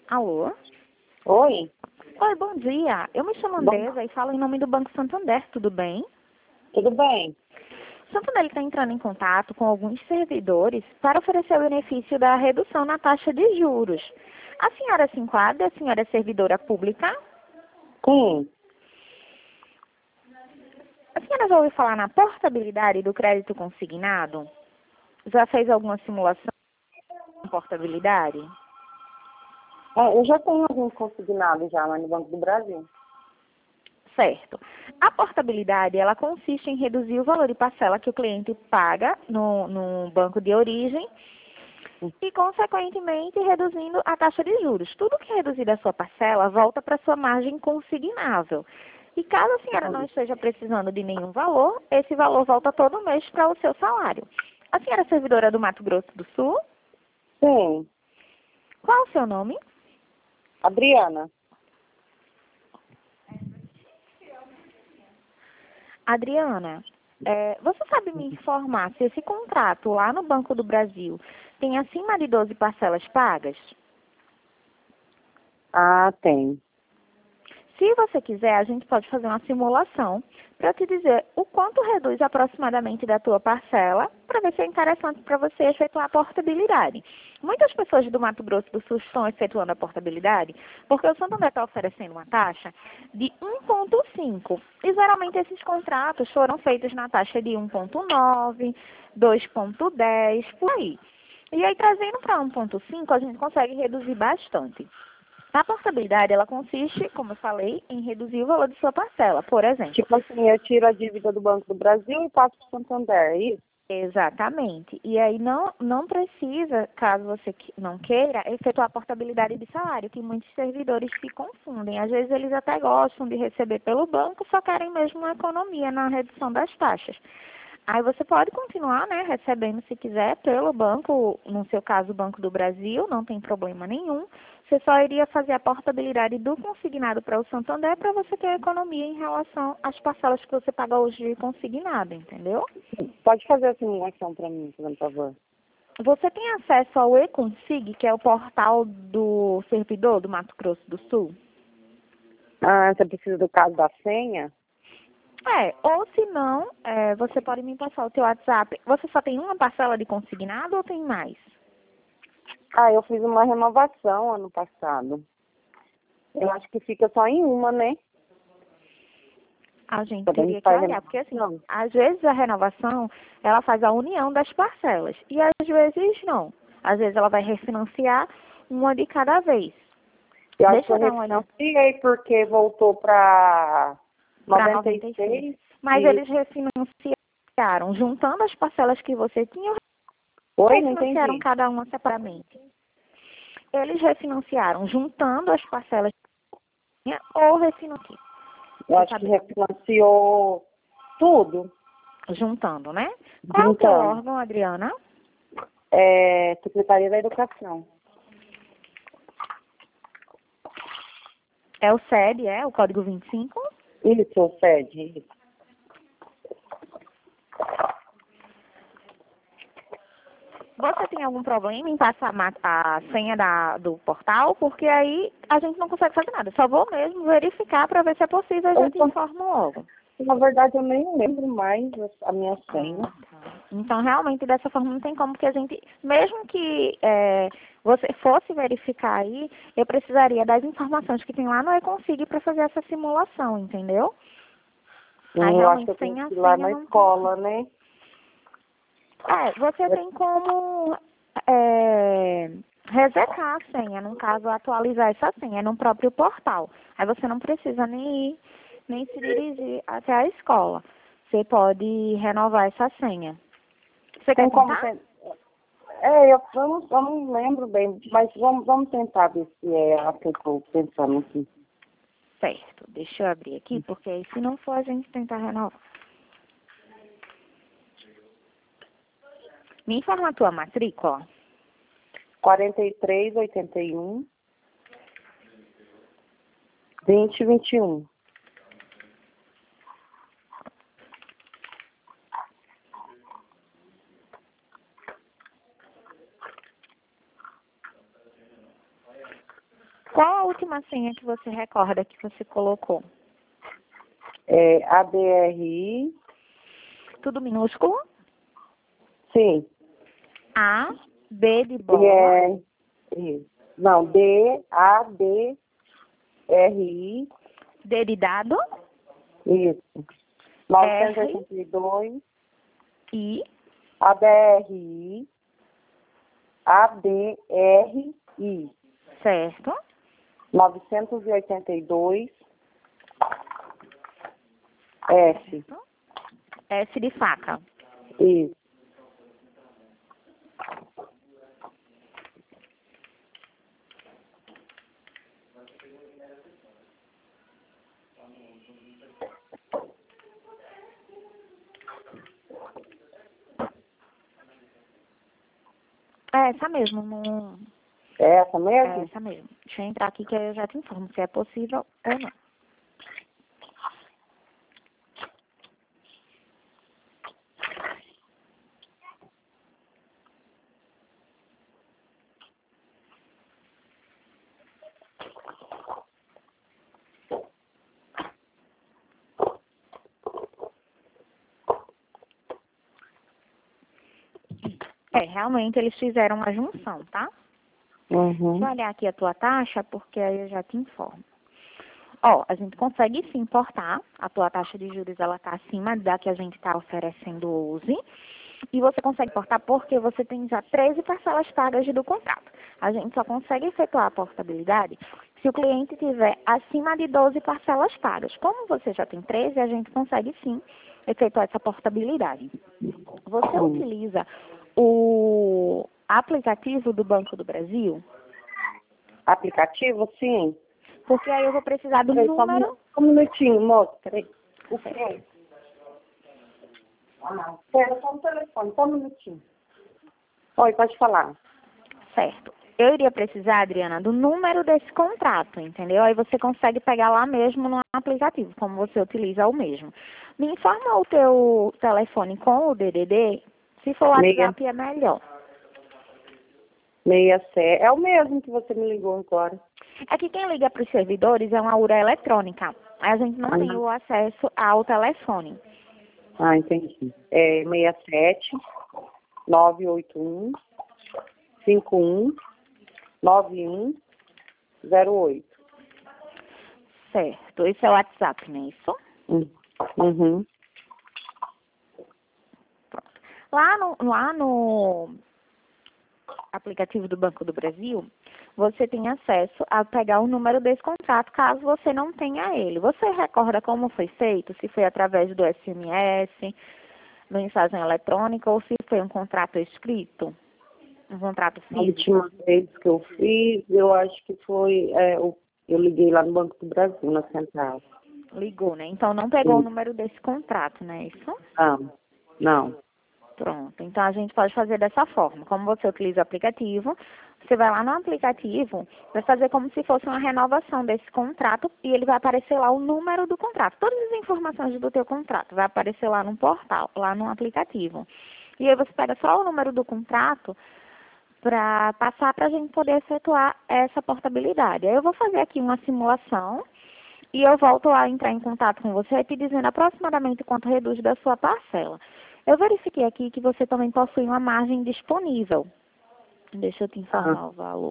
Alô? Oi, Oi, bom dia. Eu me chamo bom, Andresa e falo em nome do Banco Santander, tudo bem? tudo bem? O Santander está entrando em contato com alguns servidores para oferecer o benefício da redução na taxa de juros. A senhora se enquadra? A senhora é servidora pública? Sim, A senhora já ouviu falar na portabilidade do crédito consignado? Já fez alguma simulação de portabilidade? eu já tenho alguns consignados já lá no Banco do Brasil. Certo. A portabilidade, ela consiste em reduzir o valor de parcela que o cliente paga no banco de origem e, consequentemente, reduzindo a taxa de juros. Tudo que reduzir da sua parcela volta para sua margem consignável. E caso a senhora não esteja precisando de nenhum valor, esse valor volta todo mês para o seu salário. A senhora é servidora do Mato Grosso do Sul? Sim, Qual o seu nome? Adriana, Adriana, você sabe me informar se esse contrato lá no Banco do Brasil tem acima de 12 parcelas pagas? tem. Se você quiser, a gente pode fazer uma simulação para te dizer o quanto reduz aproximadamente da tua parcela, para ver se é interessante para você efetuar a portabilidade. Muitas pessoas do Mato Grosso do Sul estão efetuando a portabilidade porque o Santander está oferecendo uma taxa de 1,5. E geralmente esses contratos foram feitos na taxa de 1,9, 2,10, por aí. E aí, trazendo para 1,5, a gente consegue reduzir bastante. A portabilidade, ela consiste, como eu falei, em reduzir o valor de sua parcela, por exemplo. Tipo assim, eu tiro a dívida do Banco do Brasil e passo para o Santander, é isso? Exatamente. E aí não precisa, caso você não queira, efetuar a portabilidade de salário, que muitos servidores se confundem. Às vezes eles até gostam de receber pelo banco, só querem mesmo uma economia na redução das taxas. Aí você pode continuar, né, recebendo se quiser pelo banco, no seu caso o Banco do Brasil, não tem problema nenhum. Você só iria fazer a portabilidade do consignado para o Santander para você ter economia em relação às parcelas que você paga hoje de consignado, entendeu? Pode fazer a simulação para mim, por favor. Você tem acesso ao eConsig, que é o portal do servidor do Mato Grosso do Sul? Você precisa do caso da senha? Ou se não, você pode me passar o teu WhatsApp. Você só tem uma parcela de consignado ou tem mais? Eu fiz uma renovação ano passado. Eu acho que fica só em uma, né? A gente Podemos teria que fazer olhar, porque assim, renovação. às vezes a renovação, ela faz a união das parcelas, e às vezes não. Às vezes ela vai refinanciar uma de cada vez. Eu acho que Deixa eu eu dar uma olhada refinanciei porque voltou para para 96 96. Mas e... eles refinanciaram, juntando as parcelas que você tinha, ou Oi, não refinanciaram entendi. cada uma separadamente. Eles refinanciaram, juntando as parcelas que tinha, ou refinanciaram. Eu acho que refinanciou tudo, Juntando, né? Qual é o teu juntando. órgão, Adriana? Secretaria da Educação. É o SED, o código 25? Isso, Fed. Isso. Você tem algum problema em passar a senha do portal? Porque aí a gente não consegue fazer nada. Só vou mesmo verificar para ver se é possível, a gente informa logo. Na verdade, eu nem lembro mais a minha senha. Tá. Então, realmente, dessa forma não tem como, porque a gente, mesmo que você fosse verificar aí, eu precisaria das informações que tem lá no eConsig para fazer essa simulação, entendeu? Aí, Eu acho que realmente, eu tenho sem a que ir lá senha na não tem. escola, né? Você tem como resetar a senha, no caso, atualizar essa senha no próprio portal. Aí você não precisa nem ir, nem se dirigir até a escola. Você pode renovar essa senha. Você quer Tem como... tentar? Eu não lembro bem, mas vamos tentar ver se é a que eu estou pensando aqui. Certo. Deixa eu abrir aqui, porque aí se não for, a gente tentar renovar. Me informa a tua matrícula. 4381 2021. Qual a última senha que você recorda que você colocou? É ADRI. Tudo minúsculo? Sim. A, B de bola. Não, DADRI. D de dado. Isso. 982. I. ADRI. ADRI. Certo. 982. F. S de faca. Isso. É essa mesmo. Não... É essa mesmo? É essa mesmo. Deixa eu entrar aqui que eu já te informo se é possível ou não. Realmente eles fizeram uma junção, tá? Uhum. Deixa eu olhar aqui a tua taxa, porque aí eu já te informo. Ó, a gente consegue sim importar. A tua taxa de juros, ela tá acima da que a gente está oferecendo hoje. E você consegue importar porque você tem já 13 parcelas pagas do contrato. A gente só consegue efetuar a portabilidade se o cliente tiver acima de 12 parcelas pagas. Como você já tem 13, a gente consegue sim efetuar essa portabilidade. Você utiliza o aplicativo do Banco do Brasil? Aplicativo, sim. Porque aí eu vou precisar do Peraí, número. Só um minutinho, moço. Peraí. O que é? Espera só um telefone, só um minutinho. Oi, pode falar. Certo. Eu iria precisar, Adriana, do número desse contrato, entendeu? Aí você consegue pegar lá mesmo no aplicativo, como você utiliza o mesmo. Me informa o teu telefone com o DDD. Se for o WhatsApp, é melhor. 67. É o mesmo que você me ligou agora. É que quem liga para os servidores é uma URA eletrônica. Aí a gente não tem o acesso ao telefone. Ah, entendi. É 67 981 51 9108. Certo. Esse é o WhatsApp, não é isso? Uhum. Pronto. Lá no aplicativo do Banco do Brasil, você tem acesso a pegar o número desse contrato, caso você não tenha ele. Você recorda como foi feito? Se foi através do SMS, mensagem eletrônica, ou se foi um contrato escrito? Um contrato A físico? última vez que eu fiz, eu acho que foi... eu liguei lá no Banco do Brasil, na central. Ligou, né? Então não pegou o número desse contrato, não é isso? Não. Pronto. Então a gente pode fazer dessa forma. Como você utiliza o aplicativo, você vai lá no aplicativo, vai fazer como se fosse uma renovação desse contrato e ele vai aparecer lá o número do contrato. Todas as informações do teu contrato vai aparecer lá no portal, lá no aplicativo. E aí você pega só o número do contrato para passar para a gente poder efetuar essa portabilidade. Aí eu vou fazer aqui uma simulação e eu volto a entrar em contato com você te dizendo aproximadamente quanto reduz da sua parcela. Eu verifiquei aqui que você também possui uma margem disponível. Deixa eu te informar o valor.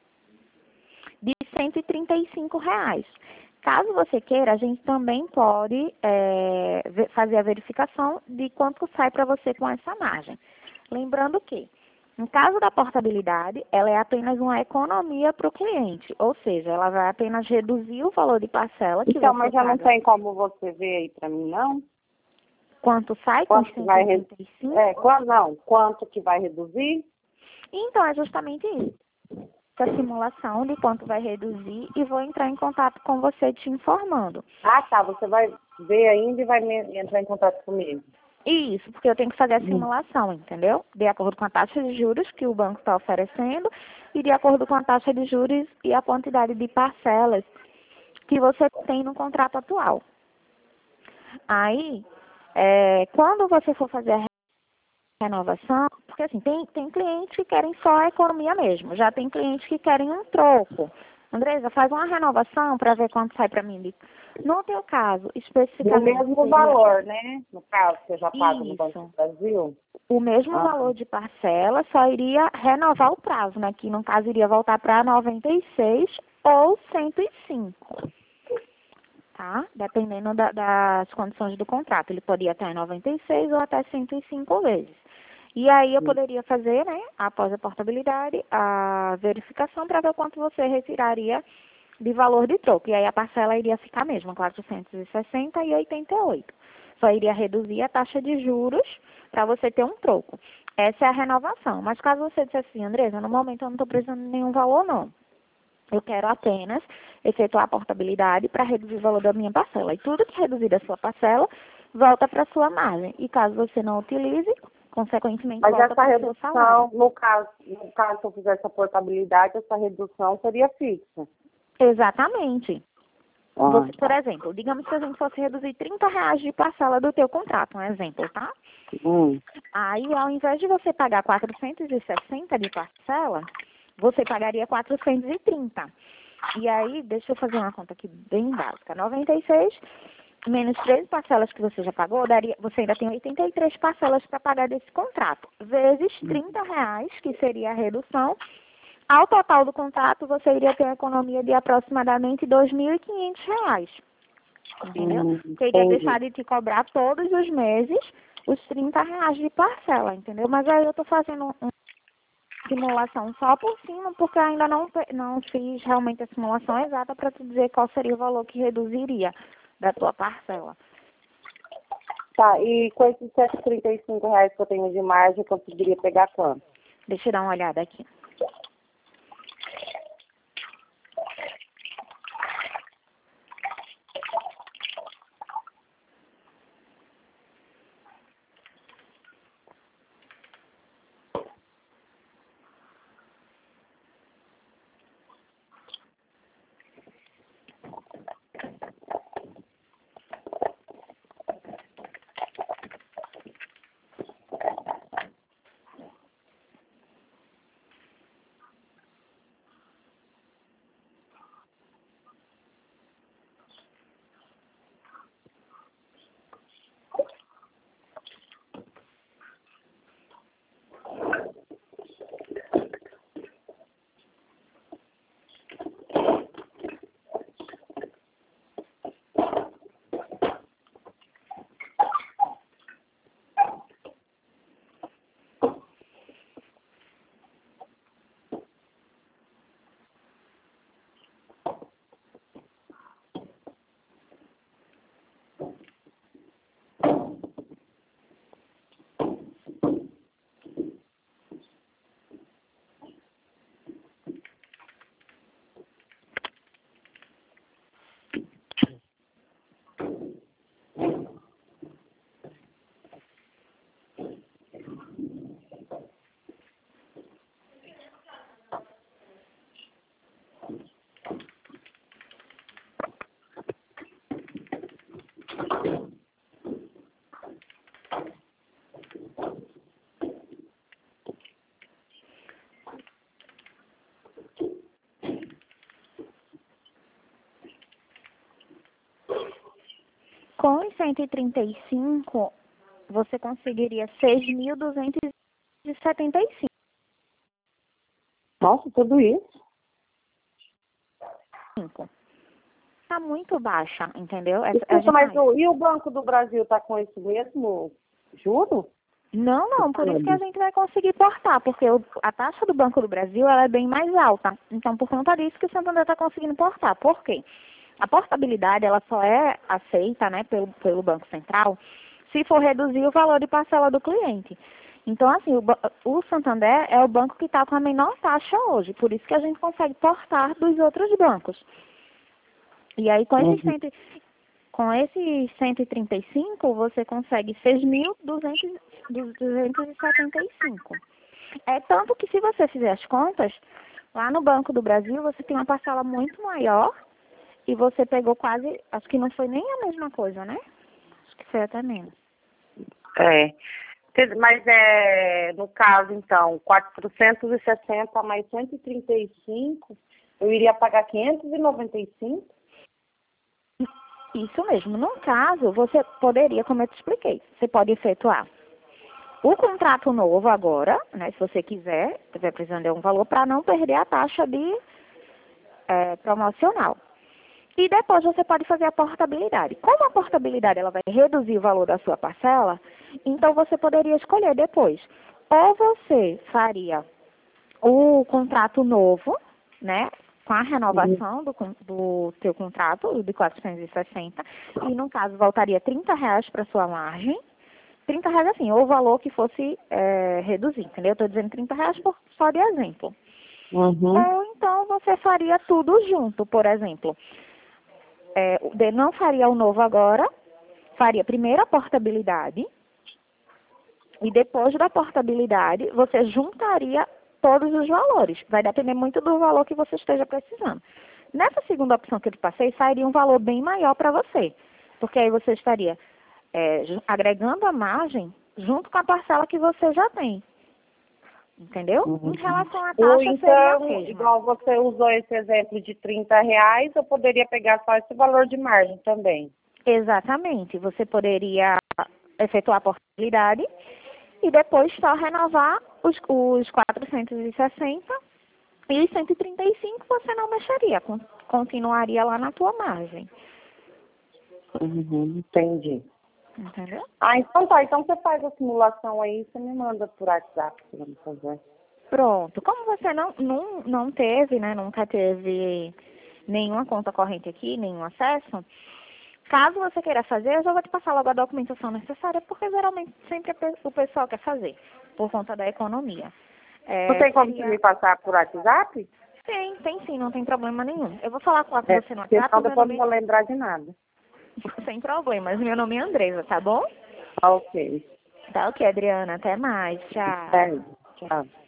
De R$ 135. Caso você queira, a gente também pode fazer a verificação de quanto sai para você com essa margem. Lembrando que, no caso da portabilidade, ela é apenas uma economia para o cliente, ou seja, ela vai apenas reduzir o valor de parcela que Então, você mas já não paga. tem como você ver aí pra mim, não? Quanto sai com Quanto que vai 135? Quanto que vai reduzir? Então, é justamente isso. Essa simulação de quanto vai reduzir e vou entrar em contato com você te informando. Ah, tá. Você vai ver ainda e vai entrar em contato comigo. Isso, porque eu tenho que fazer a simulação, entendeu? De acordo com a taxa de juros que o banco está oferecendo e de acordo com a taxa de juros e a quantidade de parcelas que você tem no contrato atual. Aí, quando você for fazer a renovação, porque assim, tem clientes que querem só a economia mesmo, já tem clientes que querem um troco. Andresa, faz uma renovação para ver quanto sai para mim. No teu caso, No especificamente... mesmo seria valor, né? No caso, que eu já pago no Banco isso. do Brasil. O mesmo Ah, valor de parcela, só iria renovar o prazo, né? Que no caso iria voltar para 96 ou 105, tá? Dependendo das condições do contrato. Ele podia até 96 ou até 105 vezes. E aí eu sim. poderia fazer, né, após a portabilidade, a verificação para ver o quanto você retiraria de valor de troco. E aí a parcela iria ficar a mesma, 460 e 88. Só iria reduzir a taxa de juros para você ter um troco. Essa é a renovação. Mas caso você dissesse assim, Andresa, no momento eu não estou precisando de nenhum valor, não. Eu quero apenas efetuar a portabilidade para reduzir o valor da minha parcela. E tudo que reduzir da sua parcela volta para a sua margem. E caso você não utilize, consequentemente, Mas volta essa para o seu salário. redução, no caso, se eu fizesse a portabilidade, essa redução seria fixa. Exatamente. Ah, Você, por exemplo, digamos que a gente fosse reduzir R$ 30 de parcela do teu contrato, um exemplo, tá? hum, Aí, ao invés de você pagar 460 de parcela, você pagaria 430. E aí, deixa eu fazer uma conta aqui bem básica. 96 menos 13 parcelas que você já pagou, você ainda tem 83 parcelas para pagar desse contrato. Vezes R$ 30, que seria a redução. Ao total do contrato, você iria ter uma economia de aproximadamente R$ 2.500. Entendeu? Porque iria entendi. deixar de te cobrar todos os meses os R$ 30 de parcela, entendeu? Mas aí eu estou fazendo uma simulação só por cima, porque ainda não fiz realmente a simulação exata para te dizer qual seria o valor que reduziria da tua parcela. Tá, e com esses R$ 135 que eu tenho de margem, eu conseguiria pegar quanto? Deixa eu dar uma olhada aqui. Com os 135, você conseguiria 6.275. Nossa, tudo isso? Está muito baixa, entendeu? A Desculpa, gente, mas e o Banco do Brasil está com esse mesmo juro? não, por isso que a gente vai conseguir portar, porque a taxa do Banco do Brasil ela é bem mais alta. Então, por conta disso que o Santander está conseguindo portar. Por quê? A portabilidade ela só é aceita, né, pelo Banco Central se for reduzir o valor de parcela do cliente. Então, assim, o Santander é o banco que está com a menor taxa hoje, por isso que a gente consegue portar dos outros bancos. E aí, com esses 135, você consegue 6.275. É tanto que se você fizer as contas, lá no Banco do Brasil, você tem uma parcela muito maior e você pegou quase, acho que não foi nem a mesma coisa, né? Acho que foi até menos. É. Mas no caso, então, 460 mais 135, Eu iria pagar 595? Isso mesmo. No caso, você poderia, como eu te expliquei, você pode efetuar o contrato novo agora, né, se você quiser, estiver precisando de um valor, para não perder a taxa de promocional. E depois você pode fazer a portabilidade. Como a portabilidade ela vai reduzir o valor da sua parcela, então você poderia escolher depois. Ou você faria o contrato novo, né, com a renovação do teu contrato, de 460, e no caso voltaria R$ 30 para sua margem. R$ 30 assim, ou o valor que fosse reduzir, entendeu? Eu estou dizendo R$ 30 só de exemplo. Ou então você faria tudo junto, por exemplo. Não faria o novo agora, faria primeiro a portabilidade, e depois da portabilidade você juntaria todos os valores. Vai depender muito do valor que você esteja precisando. Nessa segunda opção que eu te passei, sairia um valor bem maior para você, porque aí você estaria agregando a margem junto com a parcela que você já tem. Entendeu? Em relação à Ou taxa, seria a então, mesma. igual você usou esse exemplo de R$ 30, eu poderia pegar só esse valor de margem também. Exatamente. Você poderia efetuar a portabilidade e depois só renovar os 460 e os 135 você não mexeria, continuaria lá na tua margem. Entendi. Entendeu? Então tá. Então você faz a simulação aí, você me manda por WhatsApp pra me fazer. Pronto. Como você não teve, né, nunca teve nenhuma conta corrente aqui, nenhum acesso, caso você queira fazer, eu já vou te passar logo a documentação necessária, porque geralmente sempre o pessoal quer fazer, por conta da economia. Não tem como você me passar por WhatsApp? Tem sim, não tem problema nenhum. Eu vou falar com você no WhatsApp. Senão depois não vou lembrar de nada. Sem problemas. Meu nome é Andresa, tá bom? Ok. Tá ok, Adriana. Até mais. Tchau. Tchau.